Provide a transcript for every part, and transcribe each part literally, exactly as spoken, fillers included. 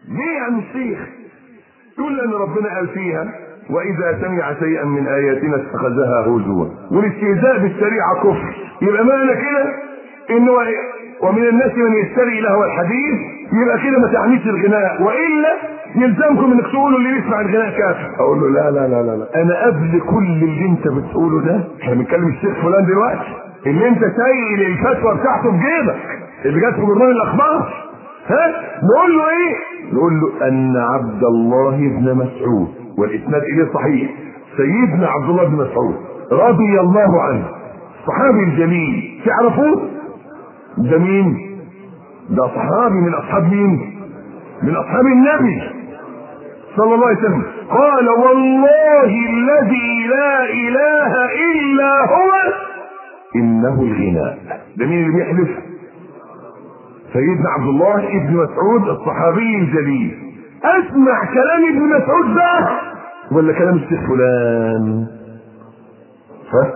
ليه يا عم الشيخ؟ يقول لأن ربنا قال فيها وإذا سمع شيئا من آياتنا اتخذها هزوا، والاستهزاء بالشريعة كفر. يبقى معنى كده إنه ومن الناس من يشتري لهو الحديث، يبقى كده ما تعنيش الغناء، وإلا يلزمكم إنك تقولوا اللي يسمع الغناء كافر. أقول له لا لا لا لا, لا. أنا قبل كل اللي أنت بتقوله ده، إحنا بنتكلم الشيخ فلان دلوقتي اللي أنت سايل الفتوى بتاعته في جيبك اللي جت في برنامج الأخبار، ها؟ نقول له إيه؟ نقول له أن عبد الله بن مسعود، والإسناد إليه صحيح، سيدنا عبد الله بن مسعود رضي الله عنه الصحابي الجليل، تعرفوه؟ ده مين؟ ده صحابي من أصحاب مين؟ من أصحاب النبي صلى الله عليه وسلم. قال والله الذي لا إله إلا هو إنه الغناء. ده مين اللي بيحلف؟ سيدنا عبد الله ابن مسعود الصحابي الجليل. اسمع كلام ابن مسعود ده ولا كلام الشيخ فلان؟ ها؟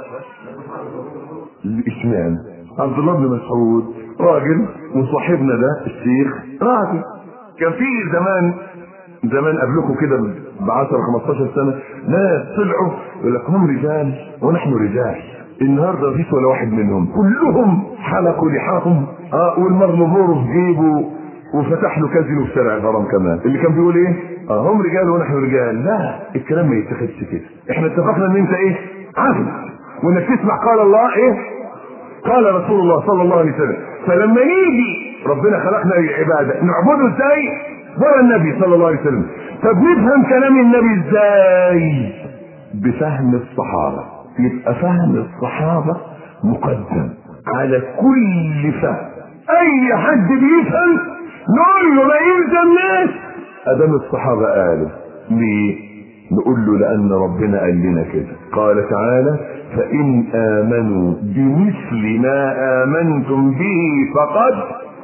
اشمعنى؟ عبد الله بن مسعود راجل، وصاحبنا ده الشيخ راجل. كان في زمان زمان قبلكم كده ب عشرة خمستاشر سنه ناس طلعوا يقول لك هم رجال ونحن رجال. النهارده مفيش ولا واحد منهم، كلهم حلقوا لحاهم اه والمغنبور في جيبه وفتح له كازينو في شارع الهرم كمان. اللي كان بيقول ايه؟ اه هم رجال ونحن رجال. لا، الكلام ما يتاخدش كده. احنا اتفقنا ان انت ايه؟ عبد، وانك تسمع قال الله ايه؟ قال رسول الله صلى الله عليه وسلم. فلما يجي ربنا خلقنا للعباده نعبده ازاي؟ ورا النبي صلى الله عليه وسلم. طب نفهم كلام النبي ازاي؟ بفهم الصحابه. يبقى فهم الصحابه مقدم على كل فهم. اي حد بيفهم نقول له ما يلزمناش ادام الصحابه قالوا. ليه؟ نقول له لان ربنا قال لنا كده. قال تعالى فان امنوا بمثل ما امنتم به فقد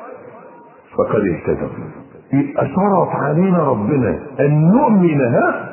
فقد اهتدوا. يبقى شرط علينا ربنا ان نؤمن ها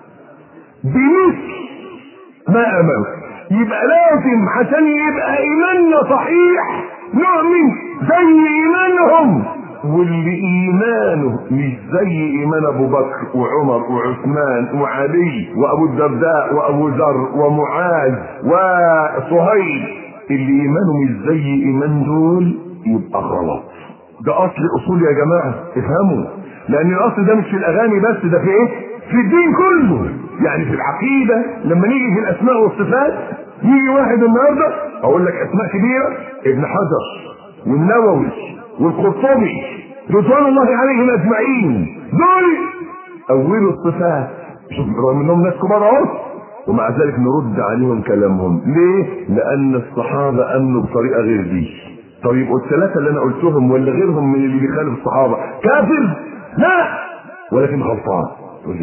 بمثل ما امنوا. يبقى لازم عشان يبقى ايماننا صحيح نؤمن زي ايمانهم، واللي ايمانه مش زي ايمان ابو بكر وعمر وعثمان وعلي وابو الدرداء وابو ذر ومعاذ وصهيب، اللي ايمانه مش زي ايمان دول يبقى غلط. ده اصل اصول يا جماعه، افهموا. لان الاصل ده مش في الاغاني بس، ده في ايه؟ في الدين كله. يعني في العقيده لما نيجي في الاسماء والصفات، يجي واحد النهارده اقول لك اسماء كبيره، ابن حجر والنووي والقرطبي رضوان الله عليهم اجمعين، دول اولوا الصفات. شوف رغم انهم ناس كبار اهو، ومع ذلك نرد عليهم كلامهم. ليه؟ لان الصحابه امنوا بطريقه غير دي. طيب والثلاثه اللي انا قلتهم ولا غيرهم من اللي بيخالف الصحابه كافر؟ لا، ولكن غلطان. تقول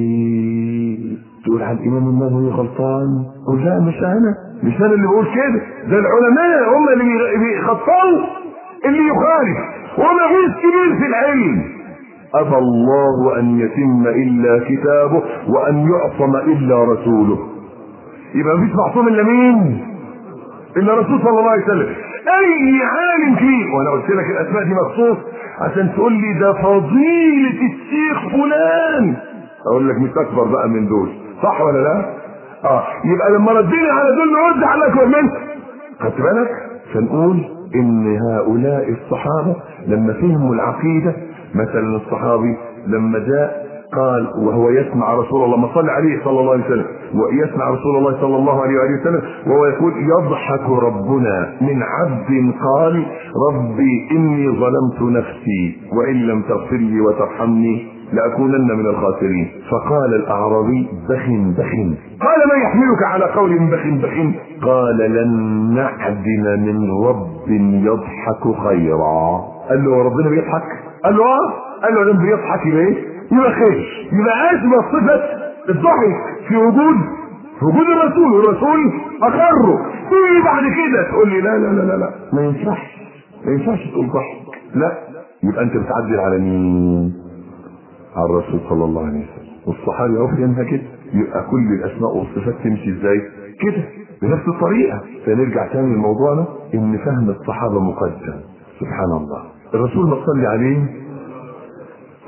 لي تقول عن الامام النووي غلطان؟ قول لا، مش انا مش انا اللي بقول كده، ده العلماء هم اللي بيخطئوا اللي يخالف، وما فيش كبير في العلم. ابى الله ان يتم الا كتابه وان يعصم الا رسوله. يبقى مفيش معصوم الا مين؟ الا الرسول صلى الله عليه وسلم. اي عالم فيه، وانا قلت لك الاسماء دي مخصوص عشان تقول لي ده فضيلة الشيخ فلان، اقول لك مش اكبر بقى من دول، صح ولا لا؟ اه يبقى لما ردينا على دول نرد على اكبر منه. خدت بالك؟ فنقول ان هؤلاء الصحابة لما فهموا العقيدة، مثلا الصحابي لما جاء قال وهو يسمع رسول الله، ما صلى عليه صلى الله عليه وسلم، ويسمع رسول الله صلى الله عليه وسلم وهو يقول يضحك ربنا من عبد قال ربي اني ظلمت نفسي وان لم تغفر لي وترحمني لاكونن من الخاسرين. فقال الاعرابي بخ بخ. قال ما يحملك على قول بخ بخ؟ قال لن نعدم من رب يضحك خيرا. قال له ربنا بيضحك؟ قال له اه. قال له لما بيضحك ليه؟ يبقى خير. يبقى اثبت صفه الضحك في وجود في وجود الرسول، والرسول اقره. تيجي بعد كده تقول لي لا لا لا لا لا ما ينفعش ما ينفعش تقول ضحك. لا، يبقى انت بتعدل على مين؟ على الرسول صلى الله عليه وسلم. والصحابي اهو فهمها كده. يبقى كل الاسماء والصفات تمشي ازاي؟ كده بنفس الطريقه. فنرجع تاني لموضوعنا ان فهم الصحابه مقدم. سبحان الله. الرسول ما صلي عليه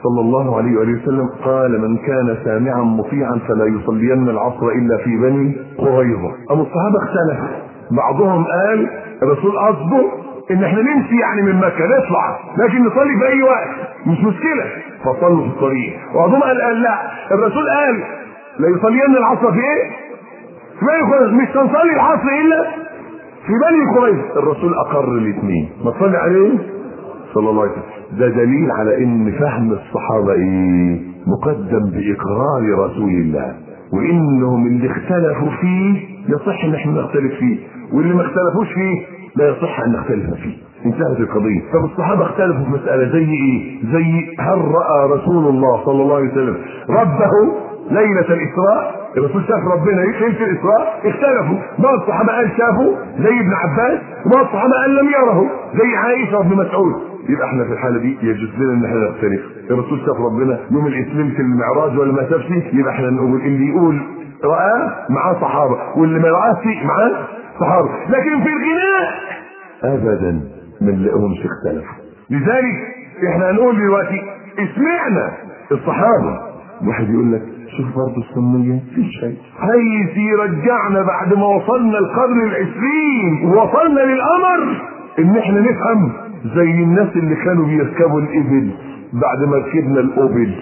صلى الله عليه وآله وسلم قال من كان سامعا مطيعا فلا يصلين العصر الا في بني قريظة. ابو الصحابة اختلف، بعضهم قال الرسول قصده ان احنا نمشي يعني من مكة نطلع لكن نصلي في اي وقت مش مشكلة فصلوا في الطريق. وبعضهم قال, قال لا الرسول قال لا يصلين العصر في ايه؟ في بني قريظة، مش هنصلي العصر الا في بني قريظة. الرسول اقر الاثنين، ما تصلي عليه صلى الله عليه وسلم. ده دليل على ان فهم الصحابة ايه مقدم باقرار رسول الله، وانهم اللي اختلفوا فيه يصح ان احنا نختلف فيه، واللي ما اختلفوش فيه لا يصح ان نختلف فيه. انتهت القضية. طب الصحابة اختلفوا في مسألة زي ايه؟ زي هل رأى رسول الله صلى الله عليه وسلم ربه ليلة الاسراء؟ الرسول شاف ربنا ليلة الاسراء؟ اختلفوا. بعض الصحابة قال شافه زي ابن عباس، وبعض الصحابة قال لم يره زي عائشة وابن مسعود. يبقى احنا في الحالة دي يجوز لنا ان احنا نختلف. الرسول شاف ربنا يوم الاسلام في المعراج ولا ما شافش؟ يبقى احنا نقول اللي يقول رآه معاه صحابة واللي ما رآش معاه صحابة. لكن في الغناء ابدا ما نلاقيهمش اختلفوا. لذلك احنا هنقول دلوقتي اسمعنا الصحابة. واحد يقول لك شوف برضه السنية في شيء عايز يرجعنا بعد ما وصلنا القرن العشرين ووصلنا للقمر ان احنا نفهم زي الناس اللي كانوا بيركبوا الابل بعد ما ركبنا الاوبل.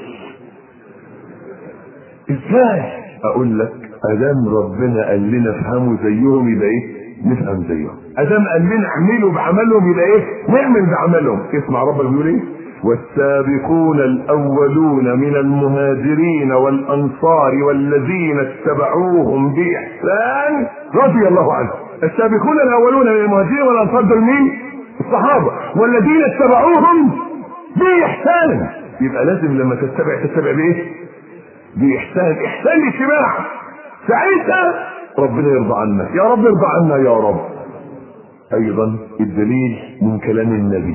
ازاي؟ اقول لك ادام ربنا قال لنا افهموا زيهم يبقى ايه؟ نفهم زيهم. ادام قال لنا اعملوا بعملهم يبقى ايه؟ نعمل بعملهم. اسمع ربنا بيقول ايه؟ والسابقون الاولون من المهاجرين والانصار والذين اتبعوهم باحسان رضي الله عنهم. السابقون الاولون من المهاجرين والانصار دول مين؟ الصحابة. والذين اتبعوهم باحسان. يبقى لازم لما تتبع تتبع بايه؟ باحسان. احسان الاتباع. ساعتها ربنا يرضى عنا. يا رب ارضى عنا يا رب. ايضا الدليل من كلام النبي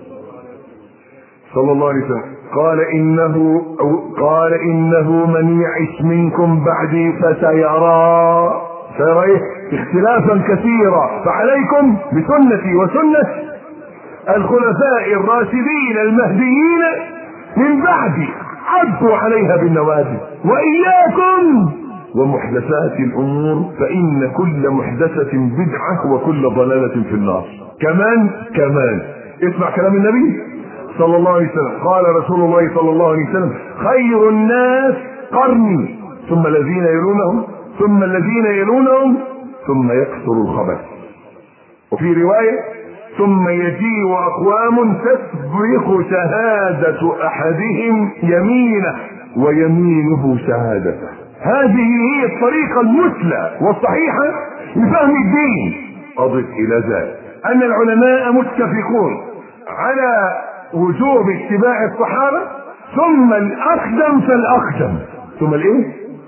صلى الله عليه وسلم قال انه قال انه من يعش منكم بعدي فسيرى سيرى ايه؟ اختلافا كثيرا، فعليكم بسنتي وسنة الخلفاء الراشدين المهديين من بعدي عضوا عليها بالنواجذ واياكم ومحدثات الامور فان كل محدثة بدعة وكل ضلالة في النار. كمان كمان اسمع كلام النبي صلى الله عليه وسلم. قال رسول الله صلى الله عليه وسلم خير الناس قرني ثم الذين يلونهم ثم الذين يلونهم ثم يكثر الخبث. وفي رواية ثم يجيء اقوام تسبق شهادة احدهم يمينه ويمينه شهادته. هذه هي الطريقة المثلى والصحيحة لفهم الدين. اضف الى ذلك ان العلماء متفقون على وجوب اتباع الصحابة ثم الاقدم فالاقدم. ثم الايه؟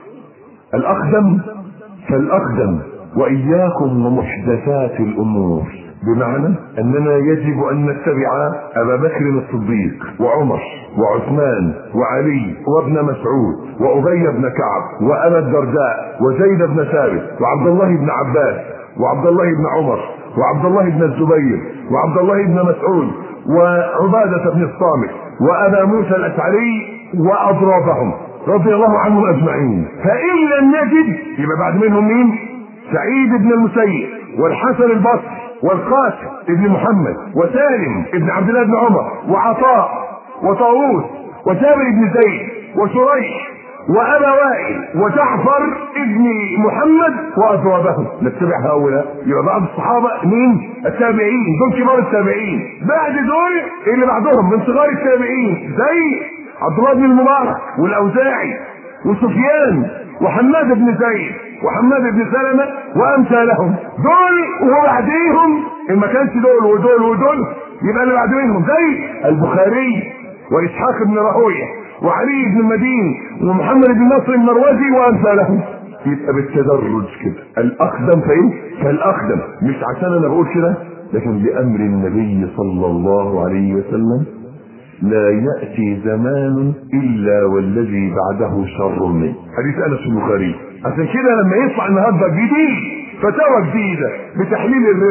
الاقدم فالاقدم. واياكم ومحدثات الامور، بمعنى اننا يجب ان نتبع ابا بكر الصديق وعمر وعثمان وعلي وابن مسعود وابي بن كعب وابا الدرداء وزيد بن ثابت وعبد الله بن عباس وعبد الله بن عمر وعبد الله بن الزبير وعبد الله بن مسعود وعبادة بن الصامت وابا موسى الاشعري واضرابهم رضي الله عنهم اجمعين. فان لم نجد يبقى بعد منهم مين؟ سعيد بن المسيب والحسن البصري والقاسم ابن محمد وسالم ابن عبد الله بن عمر وعطاء وطاووس وجابر بن زيد وشريح وابا وائل وجعفر ابن محمد واضرابهم. نتبع هؤلاء. يبقى بعض الصحابه مين؟ التابعين. دول كبار التابعين. بعد دول اللي بعدهم من صغار التابعين زي عبد الله بن المبارك والاوزاعي وسفيان وحماد بن زيد وحماد بن سلمة وامثالهم. دول وبعديهم ان ما كانش دول ودول ودول يبقى اللي بعد منهم زي البخاري واسحاق بن راهويه وعلي بن المديني ومحمد بن نصر المروزي وامثالهم. يبقى بالتدرج كده الاقدم فايه؟ فالاقدم. مش عشان انا بقول كده لكن بامر النبي صلى الله عليه وسلم. لا يأتي زمان الا والذي بعده شر منه. حديث انس البخاري. عشان كده لما يطلع النهارده جديد فتاوى جديده بتحليل الربا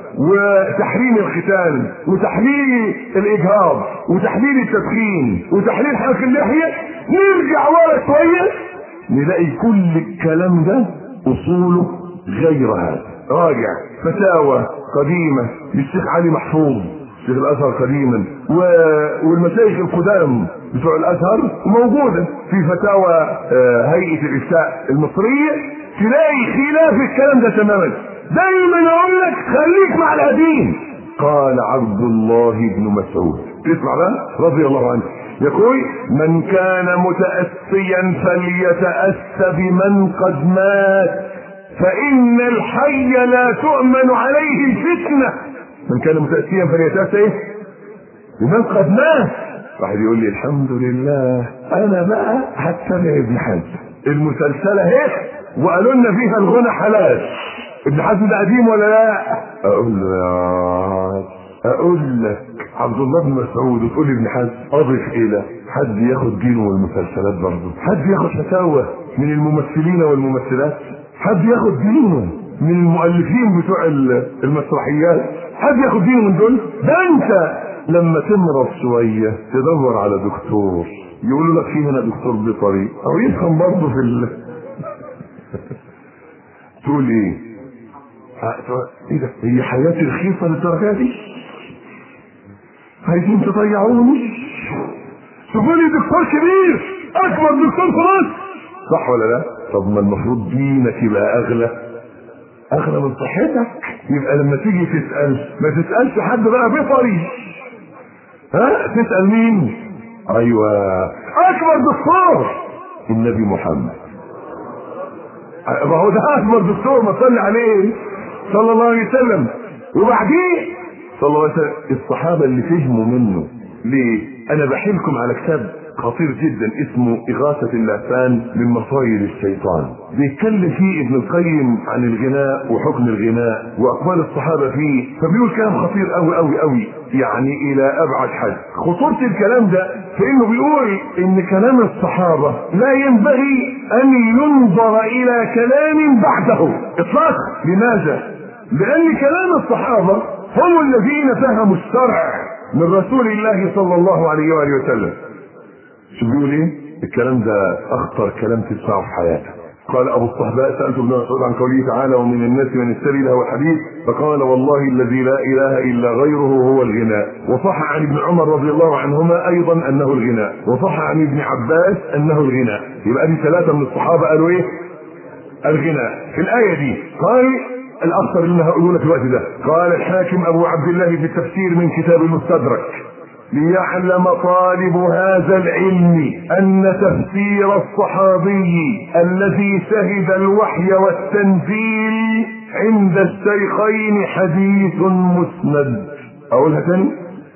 وتحريم الختان وتحليل الاجهاض وتحليل التدخين وتحليل حلق اللحيه، نرجع ورا شويه نلاقي كل الكلام ده اصوله غير هذا. راجع فتاوى قديمه للشيخ علي محفوظ شيخ الازهر قديما والمشايخ القدام بتوع الازهر موجوده في فتاوى هيئه الافتاء المصريه، تلاقي خلاف الكلام ده تماما. دايما اقول لك خليك مع القديم. قال عبد الله بن مسعود، اسمع بقى رضي الله عنه، يقول: من كان متأسيا فليتأس بمن قد مات فإن الحي لا تؤمن عليه الفتنة. من كان متأسيا فليتأس ايه؟ بمن قد مات. واحد يقول لي الحمد لله انا بقى هتبع ابن حزم المسلسلة هيك وقالوا لنا فيها الغنى حلال. ابن حزم ده قديم ولا لا؟ اقول له يا اقول لك عبد الله بن مسعود وتقول لي ابن حزم، اضف الى حد ياخد دينه من المسلسلات برضه، حد ياخد فتاوى من الممثلين والممثلات، حد ياخد دينه من المؤلفين بتوع المسرحيات، حد ياخد دينه من دول؟ ده انت لما تمرض شويه تدور على دكتور يقولوا لك في هنا دكتور بيطري او يفهم برضه في ال... تقول ايه؟ ايه ده؟ هي حياتي رخيصه للدرجه دي؟ عايزين تضيعوني؟ شوفوا لي دكتور كبير اكبر دكتور في مصر، صح ولا لا؟ طب ما المفروض دينك يبقى اغلى اغلى من صحتك. يبقى لما تيجي تسال ما تسالش حد بقى بيطري، ها؟ تسال مين؟ ايوه اكبر دكتور النبي محمد. ما هو ده اكبر دكتور، ما صلي عليه صلى الله عليه وسلم. وبعدين صلى الله عليه وسلم الصحابه اللي فهموا منه. ليه؟ انا بحيلكم على كتاب خطير جدا اسمه إغاثة اللهفان من مصايد الشيطان، بيتكلم فيه ابن القيم عن الغناء وحكم الغناء واقوال الصحابه فيه، فبيقول كلام خطير قوي قوي قوي يعني الى ابعد حد. خطوره الكلام ده في انه بيقول ان كلام الصحابه لا ينبغي ان ينظر الى كلام بعده اطلاقا. لماذا؟ لان كلام الصحابه هم الذين فهموا الشرع من رسول الله صلى الله عليه واله وسلم. شو بيقول ايه؟ الكلام ده اخطر كلام تسمعه في حياتك. قال ابو الصحباء: سالت ابن مسعود عن قوله تعالى: ومن الناس من يشتري له الحديث، فقال: والله الذي لا اله الا غيره هو الغناء. وصح عن ابن عمر رضي الله عنهما ايضا انه الغناء، وصح عن ابن عباس انه الغناء. يبقى دي ثلاثه من الصحابه قالوا ايه؟ الغناء. في الايه دي قال الاخطر اللي هقوله لك الوقت ده، قال الحاكم ابو عبد الله في التفسير من كتاب المستدرك: ليعلم طالب هذا العلم ان تفسير الصحابي الذي شهد الوحي والتنزيل عند الشيخين حديث مسند. اقولها تاني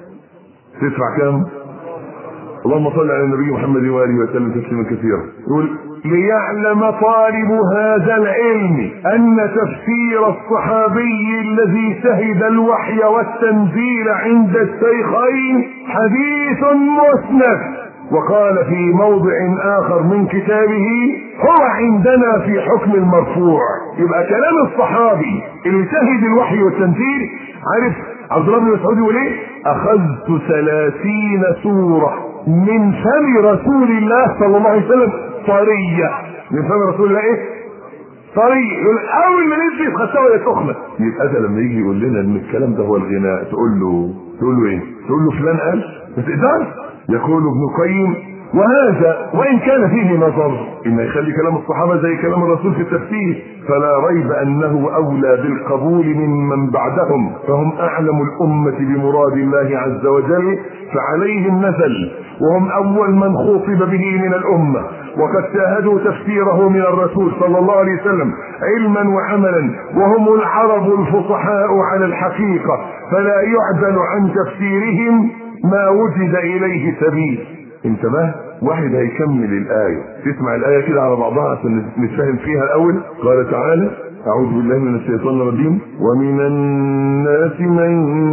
تدفع كام؟ اللهم صل على النبي محمد واله وسلم تسليما كثيرا. يقول: ليعلم طالب هذا العلم ان تفسير الصحابي الذي شهد الوحي والتنزيل عند الشيخين حديث مسند. وقال في موضع اخر من كتابه: هو عندنا في حكم المرفوع. يبقى كلام الصحابي اللي شهد الوحي والتنزيل، عارف عبد الله بن مسعود يقول ايه؟ اخذت ثلاثين سوره من فم رسول الله صلى الله عليه وسلم طريه. من فم رسول الله ايه؟ طريه. يقول اول ما نزلت خدتها وهي سخنه. يبقى ده لما يجي يقول لنا ان الكلام ده هو الغناء، تقول له تقول له ايه؟ تقول له فلان قال؟ ما تقدرش. يقول ابن القيم: وهذا وان كان فيه نظر ان يخلي كلام الصحابه زي كلام الرسول في التفسير، فلا ريب انه اولى بالقبول ممن بعدهم، فهم اعلم الامه بمراد الله عز وجل، فعليهم نزل، وهم اول من خوطب به من الامه، وقد شاهدوا تفسيره من الرسول صلى الله عليه وسلم علما وعملا، وهم العرب الفصحاء على الحقيقه، فلا يعدل عن تفسيرهم ما وجد اليه سبيل. انتبه، واحد هيكمل الآية، تسمع الآية كده على بعضها عشان نتفهم فيها الأول. قال تعالى: أعوذ بالله من الشيطان الرجيم: ومن الناس من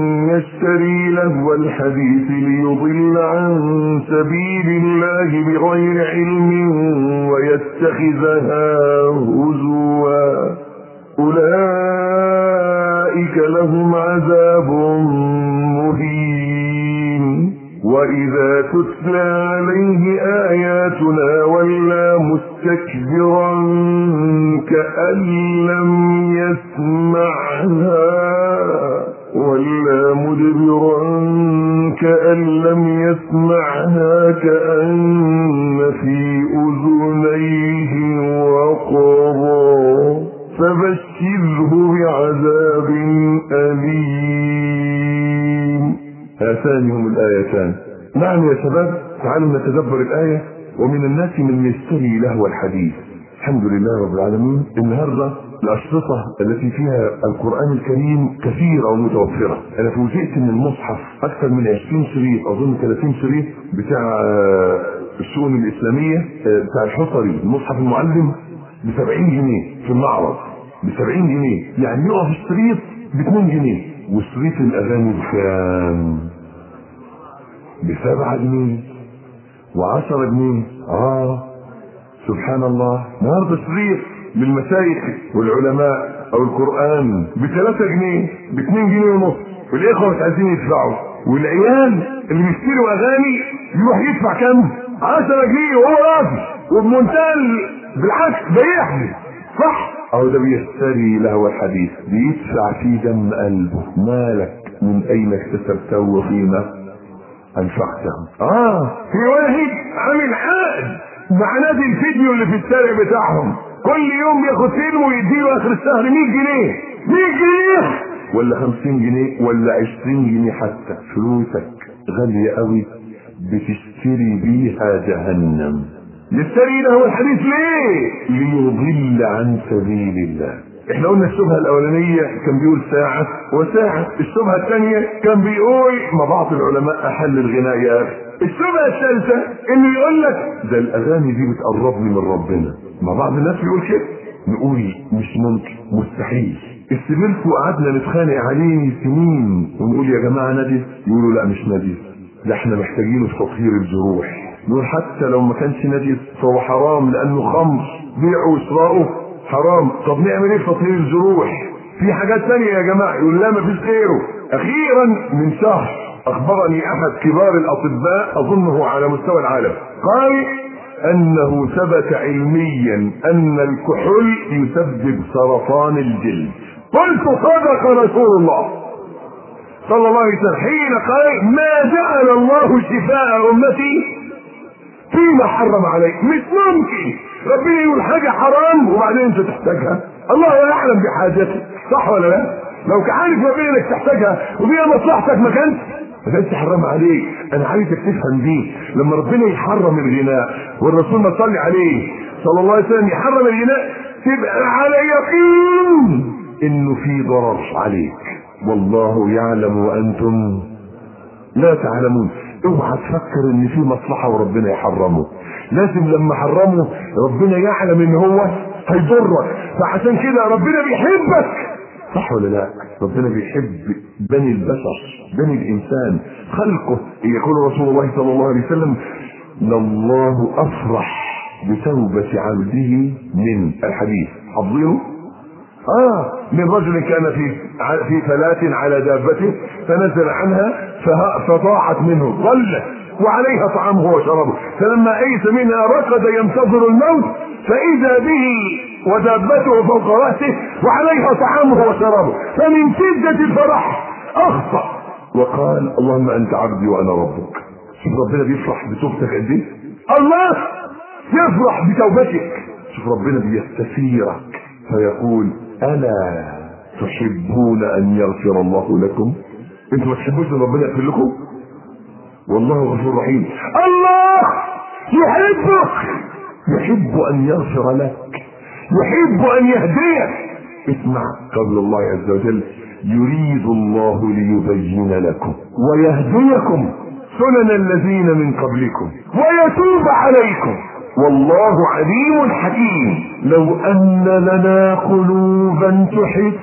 يشتري لهو الحديث ليضل عن سبيل الله بغير علم ويتخذها هزوا أولئك أولئك لهم عذاب مهين. وإذا تتلى عليه آياتنا ولى مستكبرا كأن لم يسمعها ولا مدبرا كأن لم يسمعها كأن في أذنيه وقرا فبشره بعذاب أليم. هاتان هم الآيتان. نعم يا شباب، تعالوا نتدبر الآية. ومن الناس من يشتري لهو الحديث. الحمد لله رب العالمين. النهارده الأشرطة التي فيها القرآن الكريم كثيرة ومتوفرة. أنا فوجئت إن المصحف أكثر من عشرين شريط، أظن ثلاثين شريط بتاع الشؤون الإسلامية بتاع الحصري، المصحف المعلم بسبعين جنيه في المعرض، بسبعين جنيه، يعني يقف الشريط باثنين جنيه، وشريط الأغاني بكام؟ بسبعة جنيه وعشرة جنيه. آه سبحان الله. النهارده شريط للمشايخ والعلماء او القرآن بثلاثة جنيه، باثنين جنيه ونص، والاخوة مش عايزين يدفعوا، والعيال اللي بيشتروا اغاني يروح يدفع كام؟ عشرة جنيه وهو راضي وبمنتهى بالعكس بيحجز. صح؟ او ده بيشتري لهو الحديث، بيدفع فيه دم قلبه. مالك من اين اكتسبته وفيما انفقته؟ اه في واحد عامل عقد مع نادي الفيديو اللي في الشارع بتاعهم، كل يوم ياخد فيلم ويديله اخر الشهر مية جنيه، مية جنيه ولا خمسين جنيه ولا عشرين جنيه، حتى فلوسك غالية قوي بتشتري بيها جهنم. يشتري له الحديث ليه؟ ليضل عن سبيل الله. احنا قلنا الشبهة الاولانية كان بيقول ساعة وساعة، الشبهة الثانية كان بيقول ما بعض العلماء احل الغناء يا اخي، الشبهة الثالثة انه يقول لك ده الاغاني دي بتقربني من ربنا. ما بعض الناس بيقول كده، نقول مش ممكن، مستحيل. السبيلت وقعدنا نتخانق عليه سنين ونقول يا جماعة نجس، يقولوا لا مش نجس، ده احنا محتاجينه في تطهير الجروح. نقول حتى لو ما كانش نجس فهو حرام لانه خمر، بيعه وشراؤه حرام. طب نعمل ايه في تطهير الجروح؟ في حاجات ثانيه يا جماعه. يقول لا ما فيش غيره. اخيرا من شهر اخبرني احد كبار الاطباء اظنه على مستوى العالم، قال انه ثبت علميا ان الكحول يسبب سرطان الجلد. قلت صدق رسول الله صلى الله عليه وسلم حين قال ما جعل الله شفاء امتي فيما حرم عليه. مش ممكن ربنا يقول حاجة حرام وبعدين انت تحتاجها، الله يعلم بحاجتك، صح ولا لا؟ لو كان عارف ربنا انك تحتاجها وبيها مصلحتك ما كانش ما كانش حرام عليك. انا عايزك تفهم دي. لما ربنا يحرم الغناء والرسول ما صلي عليه صلى الله عليه وسلم يحرم الغناء، تبقى على يقين انه في ضرر عليك، والله يعلم وانتم لا تعلمون. اوعى تفكر ان في مصلحة وربنا يحرمه. لازم لما حرمه ربنا يعلم ان هو هيضرك، فعشان كده ربنا بيحبك، صح ولا لا؟ ربنا بيحب بني البشر، بني الانسان، خلقه. يقول رسول الله صلى الله عليه وسلم لله افرح بتوبة عبده من الحديث، حافظينه؟ اه من رجل كان في في فلاة على دابته فنزل عنها فضاعت منه، ضلت وعليها طعامه وشرابه، فلما ايس منها ركض ينتظر الموت فاذا به ودابته فوق راسه وعليها طعامه وشرابه، فمن شدة الفرح اخطأ وقال اللهم انت عبدي وانا ربك. شوف ربنا بيفرح بتوبتك قد ايه، الله يفرح بتوبتك. شوف ربنا بيستثيرك فيقول الا تحبون ان يغفر الله لكم؟ انتوا ما تحبوش ان ربنا يغفر لكم؟ والله غفور رحيم. الله يحبك، يحب ان يغفر لك، يحب ان يهديك. اسمع قول الله عز وجل يريد الله ليبين لكم ويهديكم سنن الذين من قبلكم ويتوب عليكم والله عليم حكيم. لو ان لنا قلوبا تحس،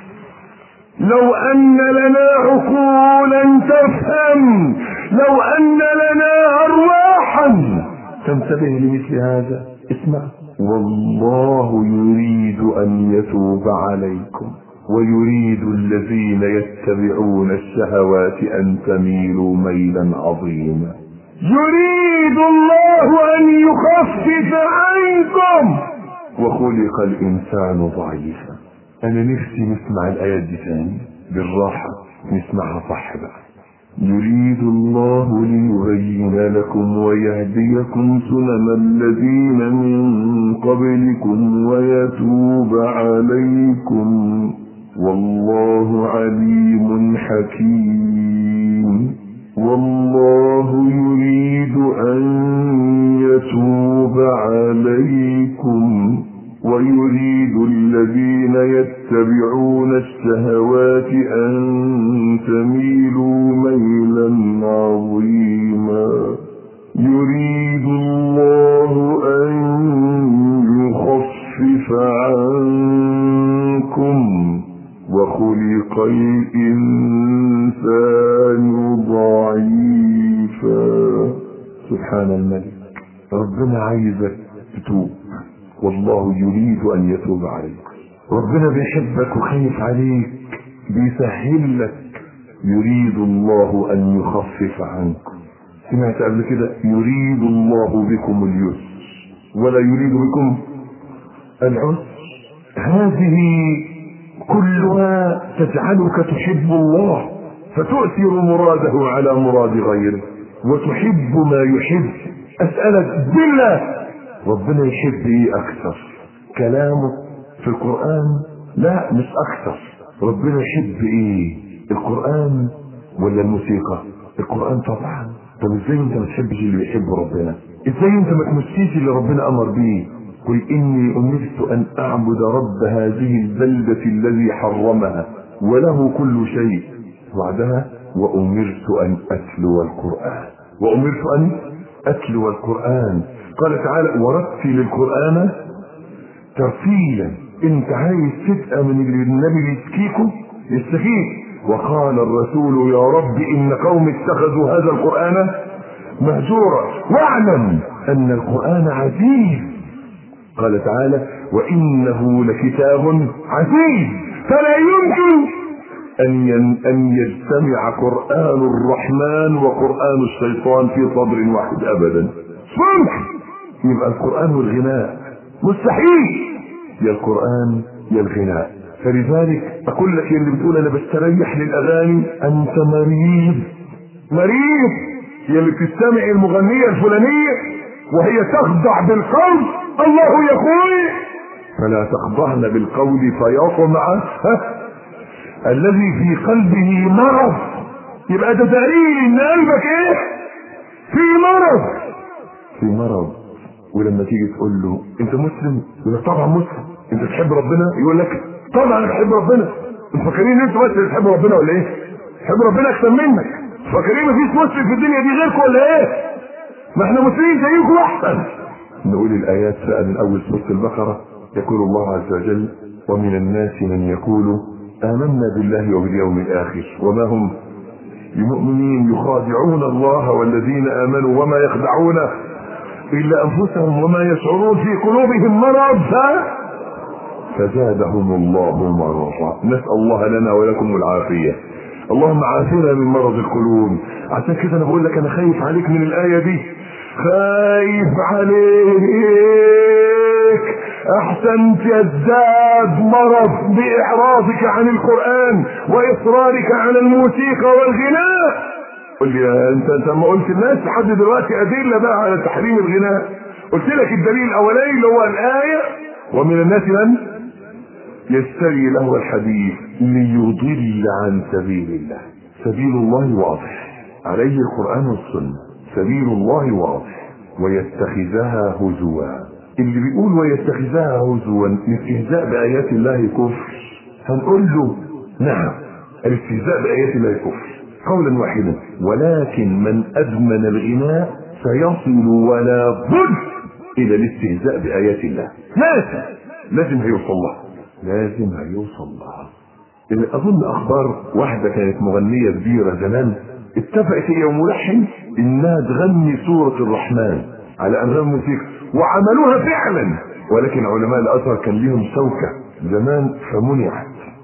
لو ان لنا عقولا تفهم، لو ان لنا ارواحا تنتبه لمثل هذا. اسمع والله يريد ان يتوب عليكم ويريد الذين يتبعون الشهوات أن تميلوا ميلا عظيما. يريد الله أن يخفف عنكم وخلق الإنسان ضعيفا. أنا نفسي نسمع الآيات دي تاني بالراحة، نسمعها صح بقى. يريد الله ليبين لكم ويهديكم سنن الذين من قبلكم ويتوب عليكم والله عليم حكيم. والله يريد أن يتوب عليكم ويريد الذين يتبعون الشهوات أن تميلوا ميلا عظيما. يريد الله أن يخفف عنكم وخلق الإنسان ضعيفا. سبحان الملك. ربنا عايزك تتوب، والله يريد أن يتوب عليك. ربنا بيحبك وخايف عليك، بيسهل لك. يريد الله أن يخفف عنكم. سمعت قبل كده يريد الله بكم اليسر ولا يريد بكم العسر. هذه كلها تجعلك تحب الله فتؤثر مراده على مراد غيره وتحب ما يحب. أسألك بالله، ربنا يحب ايه اكثر؟ كلامه في القرآن؟ لا مش اكثر. ربنا يحب ايه؟ القرآن ولا الموسيقى؟ القرآن طبعا. طب ازاي انت ما تحبش اللي بيحب ربنا؟ ازاي انت ما تمسيش اللي ربنا امر بيه؟ قل اني امرت ان اعبد رب هذه البلدة الذي حرمها وله كل شيء. بعدها وامرت ان اتلو القرآن. وامرت ان اتلو القرآن. قال تعالى ورتل القرآن ترتيلا. انت عايز تبقى من اللي النبي يسكيكم يستكيك. وقال الرسول يا رب ان قوم اتخذوا هذا القرآن مهجورا واعلم ان القرآن عزيز. قال تعالى وانه لكتاب عزيز فلا يمكن ان ان يجتمع قرآن الرحمن وقرآن الشيطان في صدر واحد ابدا. ممكن يبقى القرآن والغناء مستحيل. يا القرآن يا الغناء. فلذلك اقول لك اللي بتقول انا بستريح للاغاني انت مريض مريض. يا اللي بتستمع المغنية الفلانية وهي تخضع بالقول الله يقول فلا تخضعن بالقول فيطمع الذي في قلبه مرض. يبقى ده دليل ان قلبك ايه؟ في مرض في مرض. ولما تيجي تقول له انت مسلم يقول لك طبعا مسلم. انت تحب ربنا يقول لك طبعا انا بحب ربنا. انتوا فاكرين انتوا بس اللي بتحبوا ربنا ولا ايه؟ تحب ربنا اكثر منك. فاكرين مفيش مسلم في الدنيا دي غيركم ولا ايه؟ ما احنا مسلمين زيكم احسن. نقول الايات بقى من اول سوره البقره. يقول الله عز وجل ومن الناس من يقول آمنا بالله وباليوم الآخر وما هم بمؤمنين يخادعون الله والذين آمنوا وما يخدعون إلا أنفسهم وما يشعرون في قلوبهم مرض فزادهم الله مرضا. نسأل الله لنا ولكم العافية. اللهم عافنا من مرض القلوب. عشان كده أنا بقول لك أنا خايف عليك من الآية دي، خايف عليك احسن تزداد مرض باعراضك عن القرآن واصرارك على الموسيقى والغناء. قل لي انت انت ما قلت الناس لحد دلوقتي ادله بقى على تحريم الغناء. قلت لك الدليل الاولاني اللي هو الايه ومن الناس من يشتري له الحديث ليضل عن سبيل الله. سبيل الله واضح عليه القرآن والسنة. سبيل الله واضح ويتخذها هزوا. اللي بيقول ويتخذها هزوا الاستهزاء بآيات الله كفر. هنقول له نعم الاستهزاء بآيات الله كفر قولا واحدا، ولكن من أدمن الغناء سيصل ولا بد إلى الاستهزاء بآيات الله. لازم لازم هيوصل لها لازم هيوصل لها. اللي أظن أخبار واحدة كانت مغنية كبيرة زمان اتفقت هي وملحن إنها تغني سورة الرحمن على أنغام موسيقى وعملوها فعلا، ولكن علماء الأزهر كان ليهم شوكة زمان فمنعت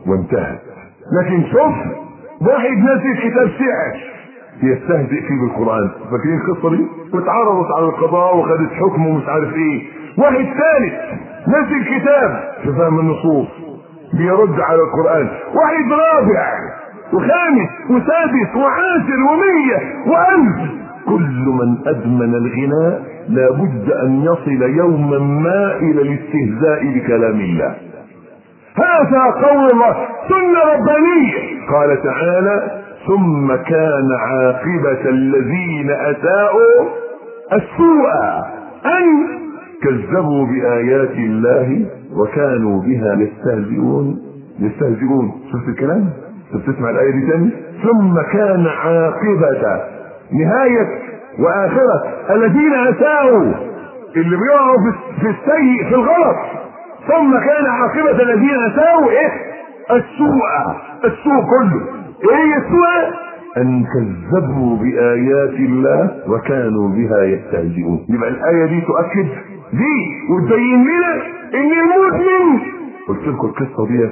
وانتهت. لكن شوف واحد نزل كتاب شعر يستهزئ فيه بالقرآن، فاكرين القصة دي؟ واتعرضت على القضاء وخدت حكم ومش عارف ايه. واحد ثالث نزل كتاب في فهم النصوص بيرد على القرآن. واحد رابع وخامس وسادس وعاشر ومية وألف. كل من أدمن الغناء لابد أن يصل يوما ما إلى الاستهزاء بكلام الله. هذا قول الله، سنة ربانية. قال تعالى: ثم كان عاقبة الذين أساءوا السوء أن كذبوا بآيات الله وكانوا بها يستهزئون. يستهزئون شفت الكلام؟ تسمع الآية دي تاني؟ ثم كان عاقبة، نهاية وآخرة الذين أساءوا، اللي بيقعوا في السيء في الغلط. ثم كان عاقبة الذين أساءوا ايه؟ السوء. السوء كله ايه السوء؟ ان كذبوا بآيات الله وكانوا بها يستهزئون. يبقى الآية دي تؤكد دي وتبين لنا ان المسلم، قلت لكم القصة دي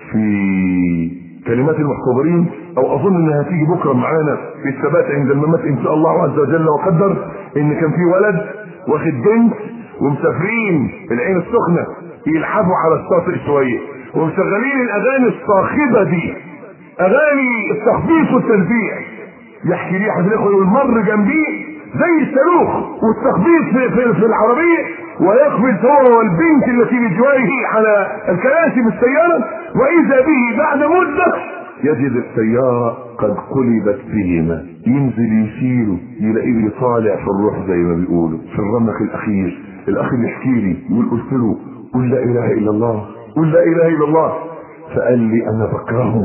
في كلمات المحتضرين، او اظن انها تيجي بكره معانا في الثبات عند الممات ان شاء الله عز وجل وقدر، ان كان في ولد واخد بنت ومسافرين العين السخنه يلعبوا على الشاطئ شويه ومشغلين الاغاني الصاخبه دي، اغاني التخبيط والتنبيع. يحكي لي احد الاخوه يقول مر جنبيه زي الصاروخ والتخبيط في, في, في العربيه، ويقفز هو والبنت التي بجواره على الكراسي بالسياره، واذا به بعد مده يجد السياره قد قلبت بهما. ينزل يشيله يلاقيه طالع في الروح زي ما بيقولوا في الرمق الاخير. الاخ اللي يحكي لي يقول قلت له قل لا اله الا الله، قل لا اله الا الله. فقال لي انا بكرهه.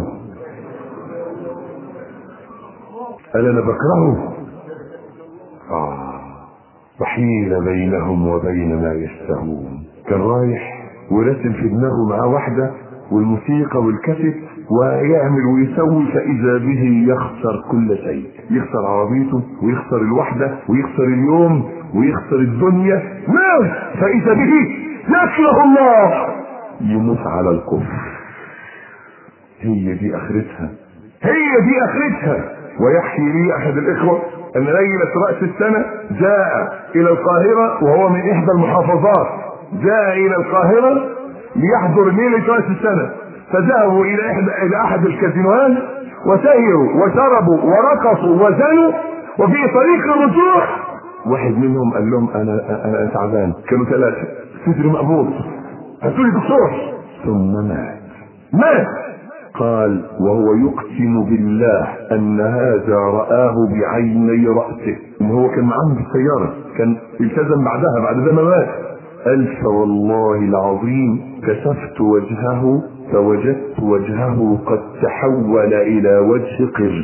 قال انا بكرهه. آه وحيل بينهم وبين ما يشتهون. كان رايح ورسم في دماغه معاه واحدة والموسيقى والكاسيت ويعمل ويسوي، فإذا به يخسر كل شيء. يخسر عربيته ويخسر الوحدة ويخسر اليوم ويخسر الدنيا. ما فإذا به يكره الله، يموت على الكفر. هي دي آخرتها، هي دي آخرتها. ويحكي لي أحد الإخوة أن ليلة رأس السنة جاء إلى القاهرة وهو من إحدى المحافظات، جاء إلى القاهرة ليحضر ليلة رأس السنة، فذهبوا إلى إحدى إلى أحد الكازينوهات وسهروا وشربوا ورقصوا وزنوا، وفي طريق الرجوع واحد منهم قال لهم أنا أنا تعبان. كانوا ثلاثة، صدري مقبوض، هاتوا لي دكتور. ثم مات. مات قال وهو يقسم بالله ان هذا رآه بعيني رأسه، ان هو كان معاه في السيارة، كان التزم بعدها بعد ذا ما مات. قال فوالله العظيم كشفت وجهه فوجدت وجهه قد تحول الى وجه قرد.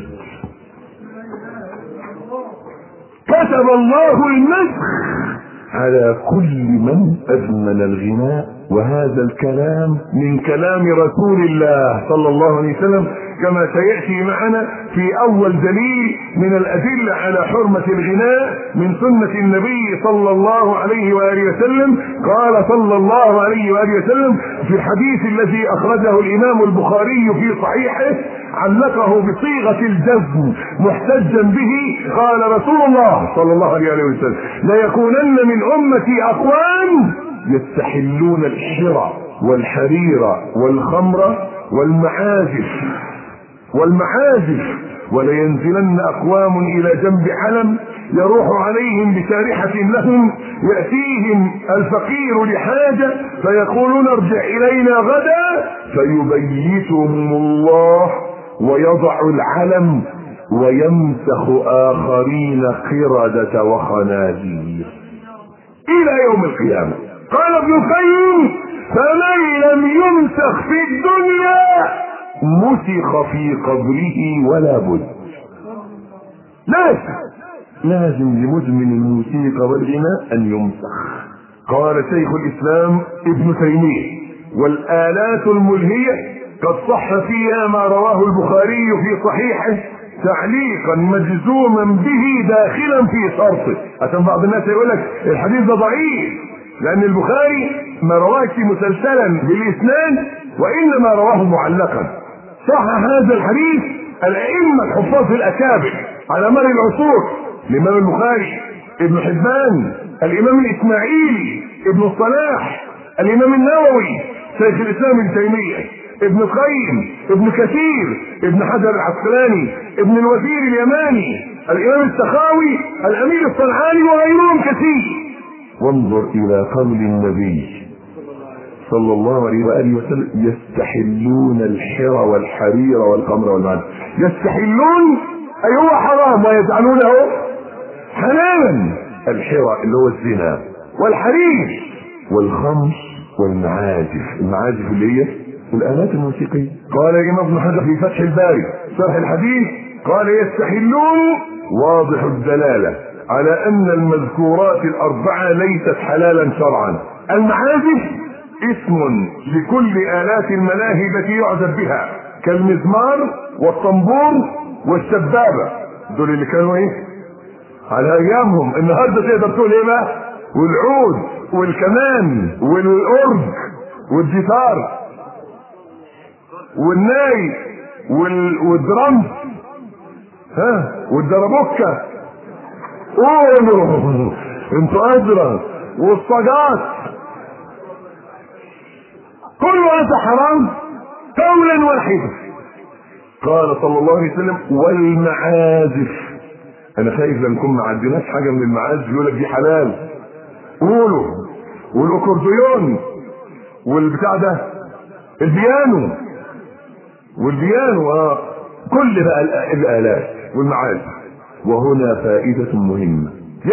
كتب الله المسخ على كل من أدمن الغناء. وهذا الكلام من كلام رسول الله صلى الله عليه وسلم، كما سيأتي معنا في أول دليل من الأدلة على حرمة الغناء من سنة النبي صلى الله عليه وآله وسلم. قال صلى الله عليه وآله وسلم في الحديث الذي أخرجه الإمام البخاري في صحيحه علقه بصيغة الجزم محتجا به، قال رسول الله صلى الله عليه وآله وسلم ليكونن من أمتي أقوام يستحلون الحرى والحرير والخمر والمعازف والمعازف ولينزلن أقوام إلى جنب حلم يروح عليهم بشارحة لهم، يأتيهم الفقير لحاجة فيقولون ارجع إلينا غدا، فيبيتهم الله ويضع العلم ويمسخ آخرين قردة وخنازير إلى يوم القيامة. قال ابن القيم فمن لم يمسخ في الدنيا مسخ في قبره ولا بد. لازم لازم لمدمن الموسيقى والغناء ان يمسخ. قال شيخ الاسلام ابن تيمية والآلات الملهية قد صح فيها ما رواه البخاري في صحيحه تعليقا مجزوما به داخلا في شرطه، عشان بعض الناس يقول لك الحديث ده ضعيف. لان البخاري ما رواش مسلسلا بالاسناد وانما رواه معلقا. صحح هذا الحديث الائمه الحفاظ الاكابر على مر العصور، الامام البخاري، ابن حبان، الامام الاسماعيلي، ابن الصلاح، الامام النووي، شيخ الاسلام ابن تيميه، ابن القيم، ابن كثير، ابن حجر العسقلاني، ابن الوزير اليماني، الامام السخاوي، الامير الصنعاني وغيرهم كثير. وانظر الى قول النبي صلى الله عليه واله وسلم: يستحلون الحر والحرير والخمر والمعازف. يستحلون اي هو حرام ويجعلونه حلالا. الحر اللي هو الزنا، والحرير والخمر والمعازف. المعازف اللي هي الآلات الموسيقية. قال الإمام ابن حجر في فتح الباري شرح الحديث قال: يستحلون واضح الدلالة على أن المذكورات الأربعة ليست حلالا شرعا. المعازف اسم لكل آلات الملاهي التي يعزف بها كالمزمار والطنبور والسبابة. دول اللي كانوا ايه على ايامهم. النهارده تقدر تقول ايه بقى؟ والعود والكمان والأورج والجيتار والناي وال... والدرمز ها والدربوكة. اوه انتوا ادرى. والصاجات. كل هذا حرام قولا واحدا. قال صلى الله عليه وسلم: والمعازف. انا خايف لما نكون ما عندناش حاجه من المعازف يقول لك دي حلال. قولوا. والاكورديون والبتاع ده البيانو والبيانو اه كل بقى الالات والمعازف. وهنا فائده مهمه.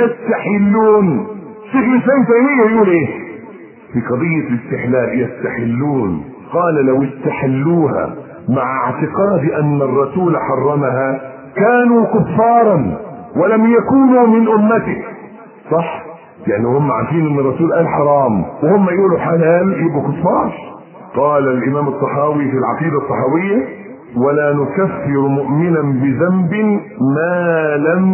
يستحلون. شيخ الاسلام تيميه يقول ايه في قضيه الاستحلال؟ يستحلون. قال: لو استحلوها مع اعتقاد ان الرسول حرمها كانوا كفارا ولم يكونوا من امته. صح؟ يعني هم عارفين ان الرسول قال حرام وهم يقولوا حلال يبقوا كفار. قال الامام الطحاوي في العقيده الطحاويه: ولا نكفر مؤمنا بذنب ما لم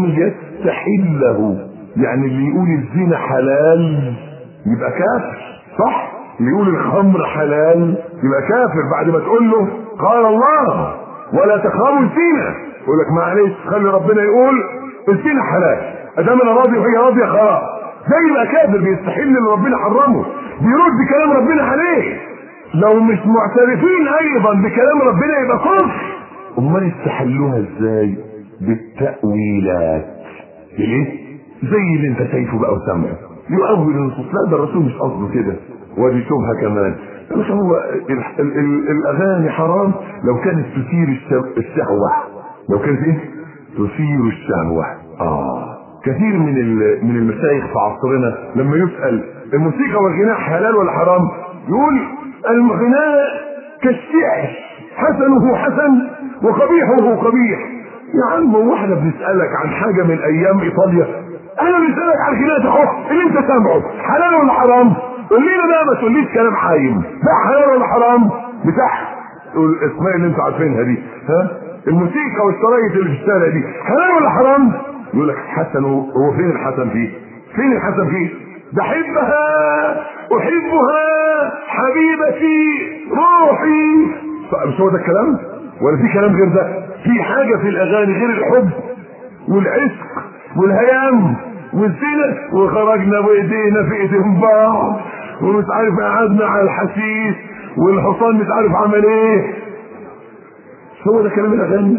يستحله. يعني اللي يقول الزنا حلال يبقى كافر. صح؟ اللي يقول الخمر حلال يبقى كافر بعد ما تقول له قال الله ولا تقربوا الزنا. يقول لك معلش خلي ربنا يقول الزنا حلال، ادام انا راضي وهي راضيه خلاص. ده يبقى كافر بيستحل اللي ربنا حرمه، بيرد كلام ربنا عليه. لو مش معترفين ايضا بكلام ربنا يبقى كفر. امال استحلوها ازاي؟ بالتاويلات. ليه؟ زي اللي انت شايفه بقى وسامعه يؤول النصوص. لا ده الرسول مش قصده كده. ودي شبهه كمان. بس هو ال ال ال الاغاني حرام لو كانت تثير الشهوه. لو كانت ايه؟ تثير الشهوه. اه كثير من من المشايخ في عصرنا لما يسال الموسيقى والغناء حلال ولا حرام يقول الغناء كالشعر، حسنه حسن وقبيحه قبيح. يا عم هو احنا بنسالك عن حاجه من ايام ايطاليا؟ انا بسالك عن الغناء ده اهو اللي انت سامعه حلال ولا حرام؟ قول لنا بقى، ما تقوليش كلام حايم. ده حلال ولا حرام؟ بتاع الاسماء اللي انتوا عارفينها دي، ها الموسيقى والشرايط اللي في الشارع دي حلال ولا حرام؟ يقول لك حسن. هو فين الحسن فيه؟ فين الحسن فيه؟ بحبها احبها حبيبتي روحي. مش هو ده الكلام؟ ولا في كلام غير ده؟ في حاجه في الاغاني غير الحب والعشق والهيام والزنا؟ وخرجنا بايدينا في ايدين بعض ومش عارف قعدنا على الحشيش والحصان مش عارف عمل ايه. هو ده كلام الاغاني؟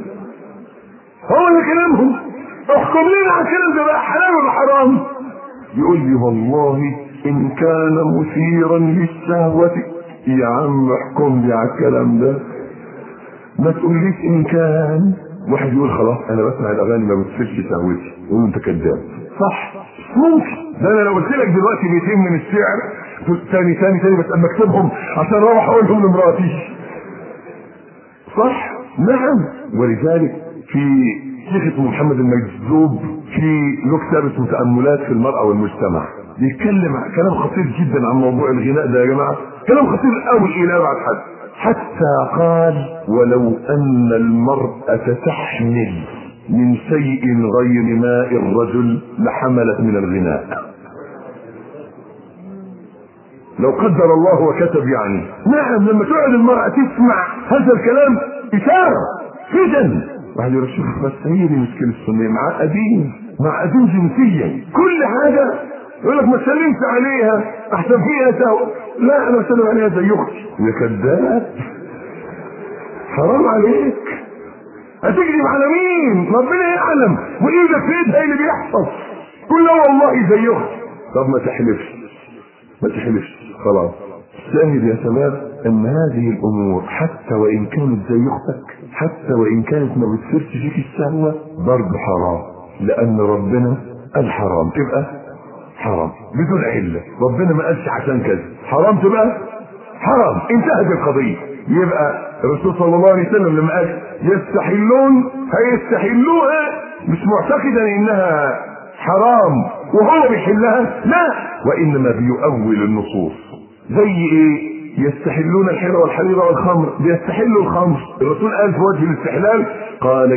هو ده كلامهم؟ احكم لنا على الكلام ده بقى حلال ولا حرام؟ يقول لي والله ان كان مثيرا للشهوة. يا عم احكم لي على الكلام ده، ما تقوليش ان كان. واحد يقول خلاص انا بسمع الاغاني ما بتثيرش شهوتي، يقول انت كذاب. صح ممكن. ده انا لو قلت لك دلوقتي بيتين من الشعر ثاني ثاني ثاني بس اما اكتبهم عشان اروح اقولهم لمراتي. صح؟ نعم. ولذلك في شيخ اسمه محمد المجذوب في له كتاب اسمه تأملات في المرأة والمجتمع، بيتكلم كلام خطير جدا عن موضوع الغناء ده. يا جماعة كلام خطير قوي الى بعد حد. حتى قال ولو ان المرأة تحمل من شيء غير ماء الرجل لحملت من الغناء. لو قدر الله وكتب يعني. نعم، لما تقعد المرأة تسمع هذا الكلام إثارة فتن. واحد يقول شوف بس هي دي مشكلة السنية، معقدين معقدين جنسيا كل حاجة. يقول لك ما تسلمش عليها احسن فيها سوا. لا انا بسلم عليها زي اختي. يا كذاب، حرام عليك، هتكذب على مين؟ ربنا يعلم، وايدك في ايدها اللي بيحصل. قل له والله زي اختي. طب ما تحلفش ما تحلفش خلاص. شاهد يا شباب ان هذه الامور حتى وان كانت زي اختك، حتى وان كانت ما بتصيرش فيك الشهوه، برضه حرام، لان ربنا قال حرام تبقى حرام بدون علة. ربنا ما قالش عشان كذا حرام تبقى حرام، انتهت القضية. يبقى الرسول صلى الله عليه وسلم لما قال يستحلون هيستحلوها مش معتقدا انها حرام وهو بيحلها، لا، وانما بيؤول النصوص. زي ايه؟ يستحلون الحر والحرير والخمر، بيستحلوا الخمر. الرسول قال في وجه الاستحلال قال